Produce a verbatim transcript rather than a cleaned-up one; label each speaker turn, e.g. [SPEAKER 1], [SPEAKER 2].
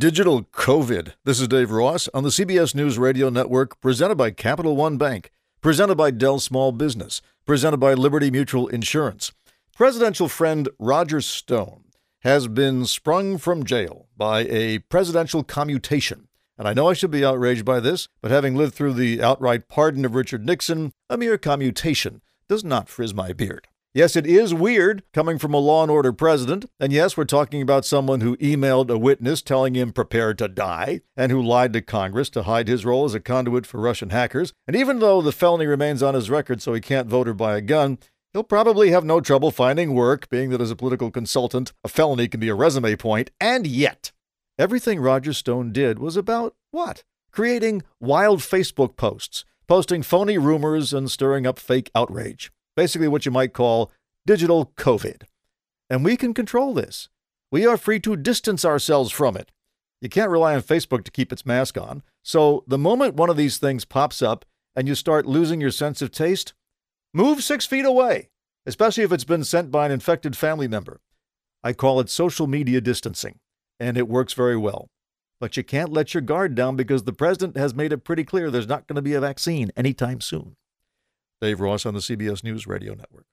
[SPEAKER 1] Digital COVID. This is Dave Ross on the C B S News Radio Network, presented by Capital One Bank, presented by Dell Small Business, presented by Liberty Mutual Insurance. Presidential friend Roger Stone has been sprung from jail by a presidential commutation. And I know I should be outraged by this, but having lived through the outright pardon of Richard Nixon, a mere commutation does not frizz my beard. Yes, it is weird coming from a law and order president. And yes, we're talking about someone who emailed a witness telling him prepare to die and who lied to Congress to hide his role as a conduit for Russian hackers. And even though the felony remains on his record so he can't vote or buy a gun, he'll probably have no trouble finding work, being that as a political consultant, a felony can be a resume point. And yet, everything Roger Stone did was about what? Creating wild Facebook posts, posting phony rumors and stirring up fake outrage. Basically what you might call digital COVID. And we can control this. We are free to distance ourselves from it. You can't rely on Facebook to keep its mask on. So the moment one of these things pops up and you start losing your sense of taste, move six feet away, especially if it's been sent by an infected family member. I call it social media distancing, and it works very well. But you can't let your guard down because the president has made it pretty clear there's not going to be a vaccine anytime soon. Dave Ross on the C B S News Radio Network.